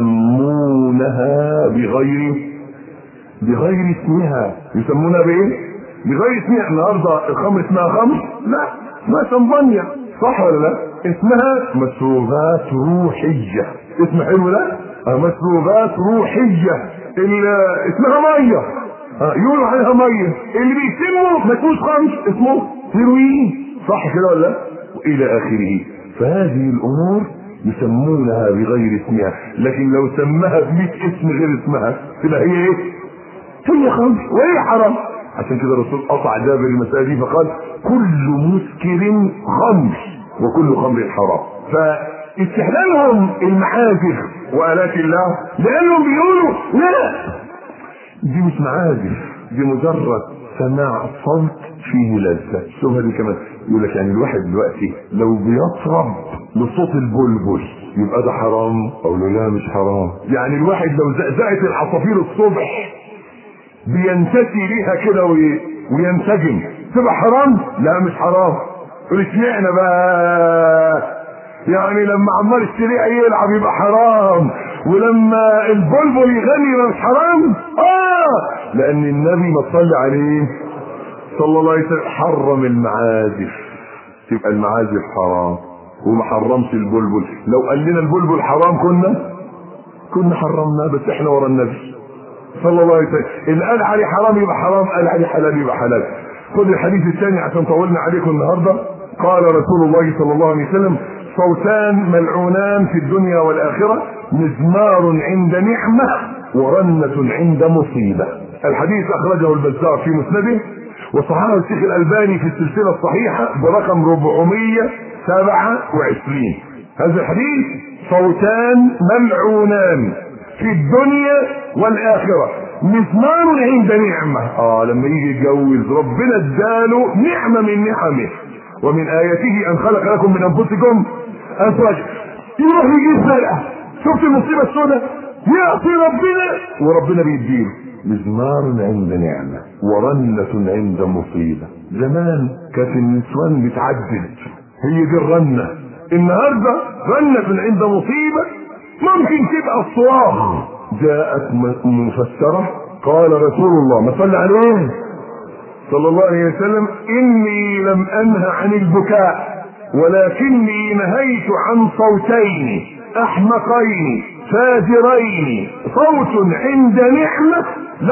يسمونها بغير بغير اسمها. يسمونها بايه؟ بغير اسمها. النهارده الخمر اسمها خمر؟ لا، اسمها شمبانيا، صح ولا لا؟ اسمها مسروبات روحيه. اسم حلو ده؟ اه مسروبات روحيه. اللي اسمها ميه، اه يقولوا عليها ميه. اللي بيسموا ما اسموش خمر، اسمه هيروين، صح كده ولا لا؟ والى اخره. فهذه الامور يسمونها بغير اسمها، لكن لو سماها بمئة اسم غير اسمها تبقى هي ايه؟ هي خمر وهي حرام. عشان كده الرسول قطع جابر المسألة دي فقال كل مسكر خمر وكل خمر حرام. فاستحلالهم المعازف وآلات الله لأنهم بيقولوا لا، دي مش معازف، دي مجرد سماع صوت فيه لذة. شوف هذه كمان يقول لك يعني الواحد دلوقتي لو بيطرب لصوت البلبل يبقى ده حرام؟ أقول له لا مش حرام. يعني الواحد لو زقزقت العصافير الصبح بينتسي ليها كده وينسجم تبقى حرام؟ لا مش حرام. يقول اشمعنى بقى؟ يعني لما عمال السريع يلعب يبقى حرام، ولما البلبل يغني يبقى مش حرام؟ اه، لان النبي ما صلى عليه صلى الله عليه وسلم حرم المعازف، تبقى المعازف حرام وما حرمش البلبل. لو قال لنا البلبل حرام كنا كنا حرمنا، بس احنا ورا النبي صلى الله عليه وسلم. اللي قال عليه حرام يبقى حرام، قال عليه حلال يبقى حلال. خد الحديث الثاني عشان طولنا عليكم النهارده. قال رسول الله صلى الله عليه وسلم صوتان ملعونان في الدنيا والآخرة، مزمار عند نعمة ورنة عند مصيبة. الحديث أخرجه البزار في مسنده وصححه الشيخ الألباني في السلسلة الصحيحة برقم أربعمائة وسبعة وعشرين. هذا الحديث صوتان ملعونان في الدنيا والآخرة، مزمار عند نعمة. اه لما يجي يتجوز ربنا اداله نعمة من نعمه، ومن آياته أن خلق لكم من أنفسكم أزواجا. يروح يجيب زرقة، شفت المصيبة السوداء؟ يعطي ربنا وربنا بيديله. مزمار عند نعمة ورنة عند مصيبة. زمان كانت النسوان بتعدد، هي دي الرنة. النهارده رنة عند مصيبة ممكن تبقى الصراخ. جاءت مفسرة قال رسول الله ما صلى عليه صلى الله عليه وسلم إني لم أنه عن البكاء ولكني نهيت عن صوتين أحمقين فاجرين، صوت عند نعمة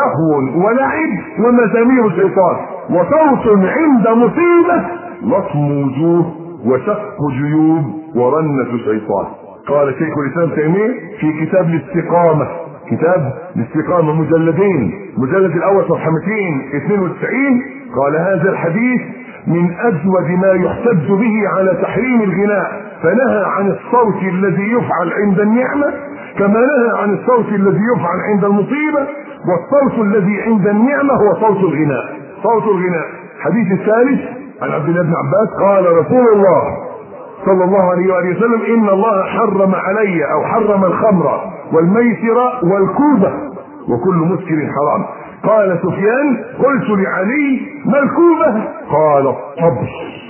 لهو ولعب ومزامير الشيطان، وصوت عند مصيبة لطم وجوه وشق جيوب ورنة شيطان. قال شيخ الإسلام تيمية في كتاب الاستقامة، كتاب الاستقامة مجلدين، مجلد الأول صفحة مئتين واثنين وتسعين، قال هذا الحديث من أجود ما يحتج به على تحريم الغناء، فنهى عن الصوت الذي يفعل عند النعمة كما نهى عن الصوت الذي يفعل عند المصيبة، والصوت الذي عند النعمة هو صوت الغناء. صوت الغناء. حديث الثالث عن عبد الله بن عباس قال رسول الله صلى الله عليه وآله وسلم إن الله حرم علي أو حرم الخمر والميسر والكوبة وكل مسكر حرام. قال سفيان قلت لعلي ما الكوبة؟ قال الطبل.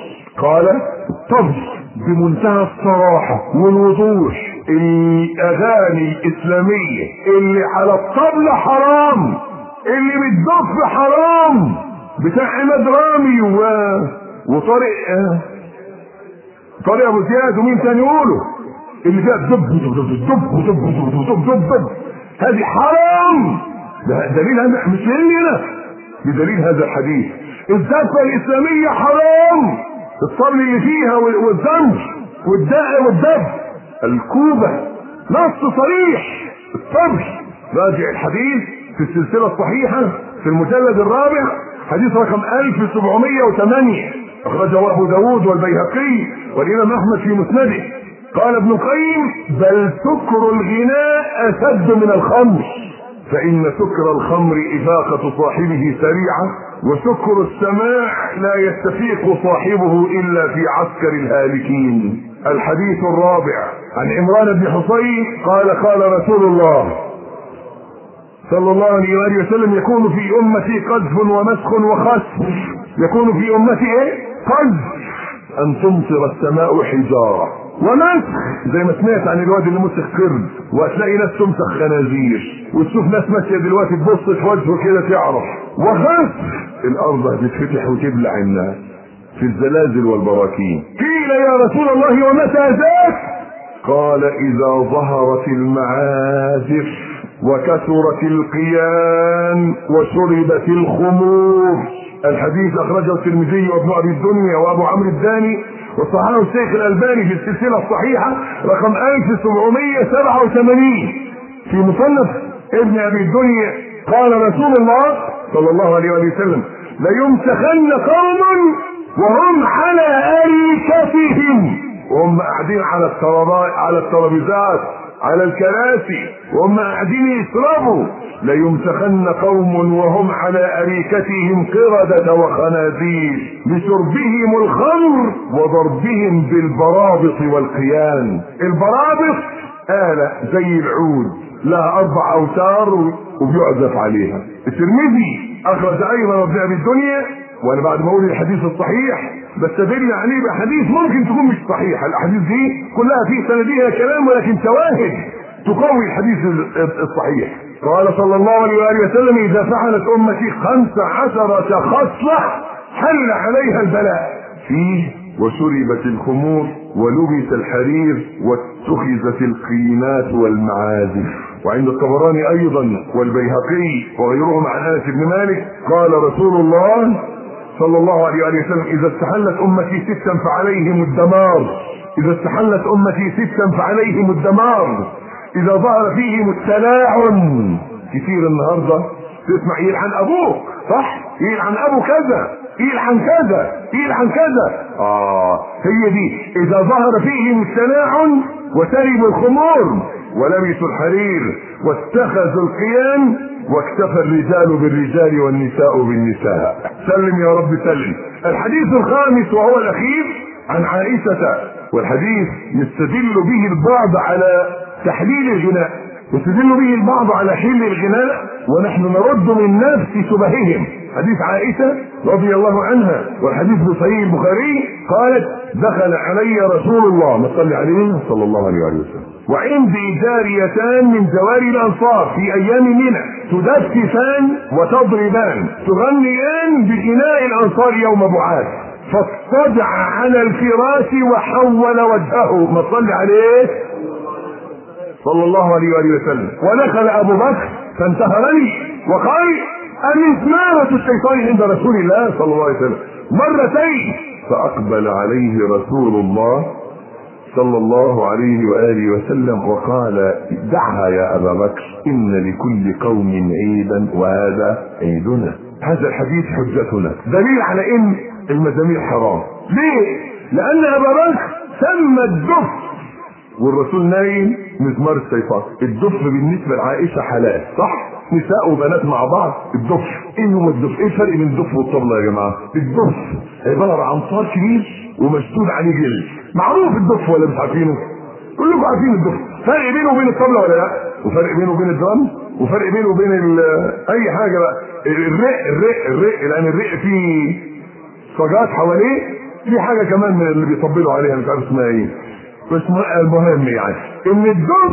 قال الطبل بمنتهى الصراحة والوضوح. الأغاني الإسلامية اللي على الطبل حرام، اللي بالدف حرام، بتاع عماد رامي و... وطارق آه طارق ابو زياد، ومين تاني يقولوا اللي فيها دب دب دب دب دب دب دب دب. هذه حرام. ده دليل مش لنا، بدليل هذا الحديث. الزفه الاسلاميه حرام، الطبل اللي فيها والزنج والداء والدب. الكوبه نص صريح. الطبل راجع الحديث في السلسله الصحيحه في المجلد الرابع حديث رقم ألف وسبعمائة وثمانية، اخرجه ابو داود والبيهقي والامام احمد في مسنده. قال ابن القيم: بل سكر الغناء اشد من الخمر، فان سكر الخمر افاقه صاحبه سريعه، وسكر السماع لا يستفيق صاحبه الا في عسكر الهالكين. الحديث الرابع عن عمران بن حصين قال: قال رسول الله صلى الله عليه وآله وسلم: يكون في امتي قذف ومسخ وخسف. يكون في امتي ايه؟ قذف، ان تمطر السماء حجاره، ومسخ زي ما سمعت عن الواد اللي مسخ قرد، وهتلاقي ناس تمسخ خنازير، وتشوف ناس ماشيه دلوقتي تبص في وجهه كده تعرف. وخسف، الارض هتتفتح وتبلع الناس في الزلازل والبراكين. قيل: يا رسول الله ومتى ذاك؟ قال: اذا ظهرت المعازف وكثرت القيان وشربت الخمور. الحديث اخرجه الترمذي وابن ابي الدنيا وابو عمرو الداني، وصححه الشيخ الالباني في السلسله الصحيحه رقم ألف وسبعمائة وسبعة وثمانين. في مصنف ابن ابي الدنيا قال رسول الله صلى الله عليه وسلم: ليمسخن قوم وهم على اريكتهم، وهم قاعدين على الترابيزات على الترابيزات على الكراسي وهم قاعدين يشربوا. ليمسخن قوم وهم على اريكتهم قردة وخنازير لشربهم الخمر وضربهم بالبرابط والقيان. البرابط آلة زي العود لها اربع اوتار وبيعزف عليها. الترمذي اخرج ايضا ابن ابي الدنيا، وانا بعد ما اقول الحديث الصحيح بستدل عليه بحديث ممكن تكون مش صحيحه. الاحاديث دي كلها في سندها كلام ولكن شواهد تقوي الحديث الصحيح. قال صلى الله عليه واله وسلم: اذا فعلت امتي خمس عشرة خصله حل عليها البلاء فيه وشربت الخمور ولبس الحرير واتخذت القينات والمعازف. وعند الطبراني ايضا والبيهقي وغيرهم عن انس بن مالك قال رسول الله صلى الله عليه وسلم: اذا استحلت امتي ستا فعليهم الدمار. اذا استحلت امتي ستا فعليهم الدمار. اذا ظهر فيهم التلاعن. كثير النهارده تسمع يلعن ابوك، صح؟ يلعن ابو كذا، يلعن كذا، يلعن كذا. اه هي دي. اذا ظهر فيهم التلاعن وشربوا الخمور ولبسوا الحرير واتخذوا القيان واكتفى الرجال بالرجال والنساء بالنساء. سلم يا رب سلم. الحديث الخامس وهو الاخير عن عائشة، والحديث يستدل به البعض على تحليل الغناء، يستدل به البعض على حل الغناء، ونحن نرد من نفس شبههم. حديث عائشة رضي الله عنها والحديث في صحيح البخاري قالت: دخل علي رسول الله ما صلى عليه صلى الله عليه وسلم وعندي جاريتان من جواري الانصار في ايام منى تدففان وتضربان تغنيان بغناء الانصار يوم بعاث، فاضطجع على الفراش وحول وجهه ما صلى عليه صلى الله عليه وآله وسلم. ودخل ابو بكر فانتهرني وقال: أمزمارة الشيطان عند رسول الله صلى الله عليه وسلم مرتين. فاقبل عليه رسول الله صلى الله عليه وآله وسلم وقال: دعها يا ابا بكر، ان لكل قوم عيدا وهذا عيدنا. هذا الحديث حجتنا، دليل على ان المزامير حرام. ليه؟ لان ابا بكر سمى الدف والرسول نايم مزمار الشيطان. الدف بالنسبه لعائشه حلال، صح؟ نساء وبنات مع بعض. الدف ايه هو الدف؟ ايه الفرق بين الدف والطبله يا جماعه؟ الدف عباره عن طار كبير ومشدود عليه جلد. معروف الدف ولا مش عارفينه؟ كلكم عارفين الدف. فرق بينه وبين الطبله ولا لا؟ وفرق بينه وبين الدرام، وفرق بينه وبين اي حاجه بقى. الرق الرق الرق لان الرق فيه صاجات حواليه، في حاجه كمان من اللي بيطبلوا عليها مش عارف اسمها ايه، بس المهم يعني ان الدف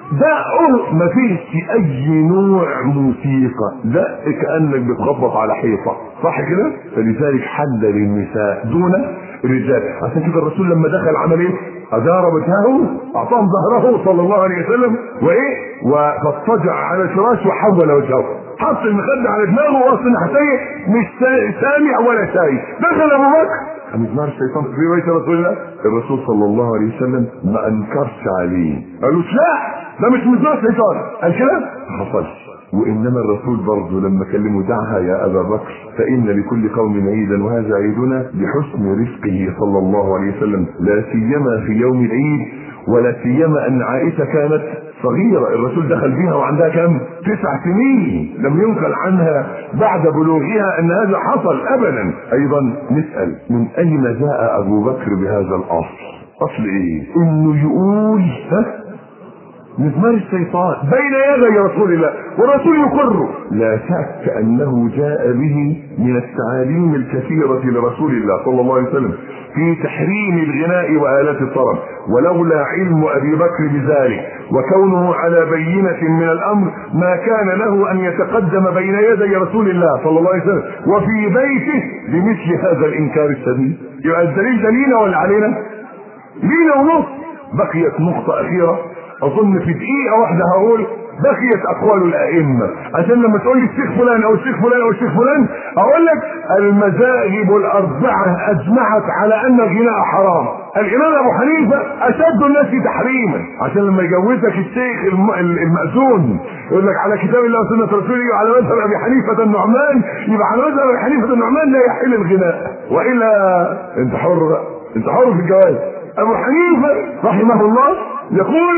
دقه مفيش اي نوع موسيقى، دق كانك بتخبط على حيطه، صح كده؟ فلذلك حل للنساء دون الرجال. عشان كده الرسول لما دخل عمل ايه؟ أدار وجهه، أعطاهم ظهره صلى الله عليه وسلم، وإيه؟ فاضطجع على الفراش وحول وجهه، حط المخدة على دماغه وأصل ناحيته مش سامع ولا شايف. دخل أبو بكر مزمار الشيطان في بيت رسول الله، الرسول صلى الله عليه وسلم ما أنكرش عليه، قالوا لا ده مش مزمار الشيطان، قال كده ما حصلش. وإنما الرسول برضه لما كلمه دعها يا أبا بكر فإن لكل قوم عيدا وهذا عيدنا، بحسن رفقه صلى الله عليه وسلم، لا سيما في يوم العيد، ولا سيما أن عائشة كانت صغيرة، الرسول دخل بها وعندها كم؟ تسع سنين، لم ينقل عنها بعد بلوغها أن هذا حصل أبدا. أيضا نسأل من أين جاء أبو بكر بهذا الأصل؟ أصل إيه؟ إنه يقول ها مزمار الشيطان بين يدي رسول الله والرسول يقره. لا شك انه جاء به من التعاليم الكثيرة لرسول الله صلى الله عليه وسلم في تحريم الغناء وآلات الطرب، ولولا علم ابي بكر بذلك وكونه على بينة من الامر ما كان له ان يتقدم بين يدي رسول الله صلى الله عليه وسلم وفي بيته بمثل هذا الانكار الشديد. يبقى الدليل دليلنا ولا علينا؟ لينا ونص. بقيت نقطة اخيرة اظن في دقيقة واحدة هقول بقيت اقوال الائمة، عشان لما تقول لي الشيخ فلان او الشيخ فلان او الشيخ فلان اقول لك المذاهب الاربعة اجمعت على ان الغناء حرام. الامام ابو حنيفة اشد الناس تحريما، عشان لما يجوزك الشيخ المأذون يقول لك على كتاب الله وسنة رسوله وعلى مذهب ابي حنيفة النعمان، يبقى على مذهب ابي حنيفة النعمان لا يحل الغناء، والا انت حر بقى، انت حر في الجواز. ابو حنيفة رحمه الله يقول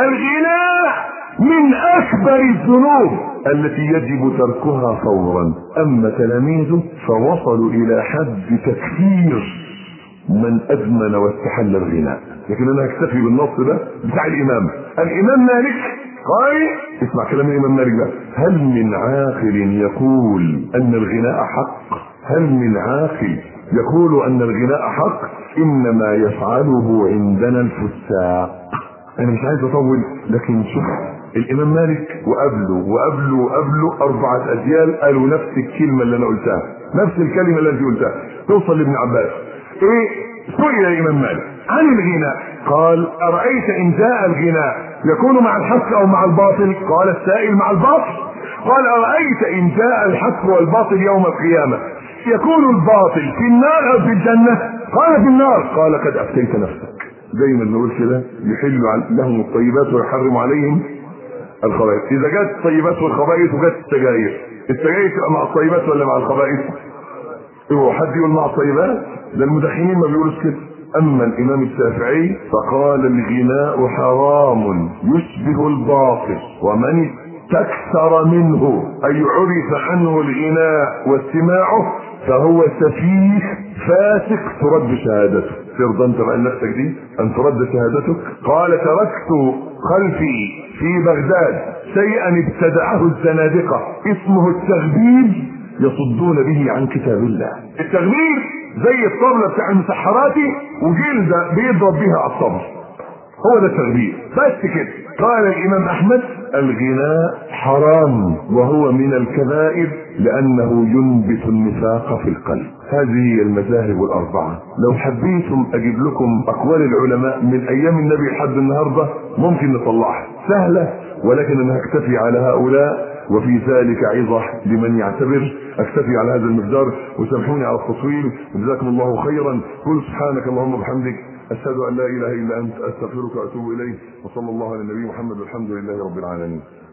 الغناء من اكبر الذنوب التي يجب تركها فورا. اما تلاميذه فوصلوا الى حد تكفير من ادمن واستحل الغناء. لكن انا هكتفي بالنص ده بتاع الامام الامام مالك قال، اسمع كلام الامام مالك ده، هل من عاقل يقول ان الغناء حق؟ هل من عاقل يقول ان الغناء حق؟ انما يفعله عندنا الفساق. انا مش عايز اطول، لكن شوف الامام مالك وقبله وقبله وقبله اربعة اجيال قالوا نفس الكلمة اللي انا قلتها، نفس الكلمة اللي انت قلتها، توصل لابن عباس. ايه سئل الامام مالك عن الغناء قال ارايت ان جاء الغناء يكون مع الحق او مع الباطل؟ قال السائل مع الباطل. قال ارايت ان جاء الحق والباطل يوم القيامة يكون الباطل في النار او في الجنة؟ قال في النار. قال قد افتيت نفسك. دايما نقول كده يحل لهم الطيبات ويحرم عليهم الخبائث. اذا جت الطيبات والخبائث وجت السجاير، السجاير تبقى مع الطيبات ولا مع الخبائث؟ هو حد يقول مع الطيبات؟ ده المدخنين ما بيقولوش كده. اما الامام الشافعي فقال الغناء حرام يشبه الباطل، ومن تكثر منه اي عرف عنه الغناء واستماعه فهو سفيه فاسق ترد شهادته. ترضى انت بقى نفسك دي ان ترد شهادتك؟ قال تركت خلفي في بغداد شيئا ابتدعه الزنادقة اسمه التغبيب يصدون به عن كتاب الله. التغبيب زي الطبلة بتاع المسحراتي وجلدة بيضرب بها على الطبل، هو ده التغبيب بس كده. قال الامام احمد الغناء حرام وهو من الكبائر لانه ينبت النفاق في القلب. هذه هي المذاهب الاربعة. لو حبيتم اجيب لكم اقوال العلماء من ايام النبي لحد النهاردة ممكن نطلعها سهلة، ولكن انا هكتفي على هؤلاء وفي ذلك عظة لمن يعتبر. اكتفي على هذا المقدار وسامحوني على التطويل، جزاكم الله خيرا. قل سبحانك اللهم وبحمدك اشهد ان لا اله الا انت استغفرك واتوب اليك، وصلى الله على النبي محمد والحمد لله رب العالمين.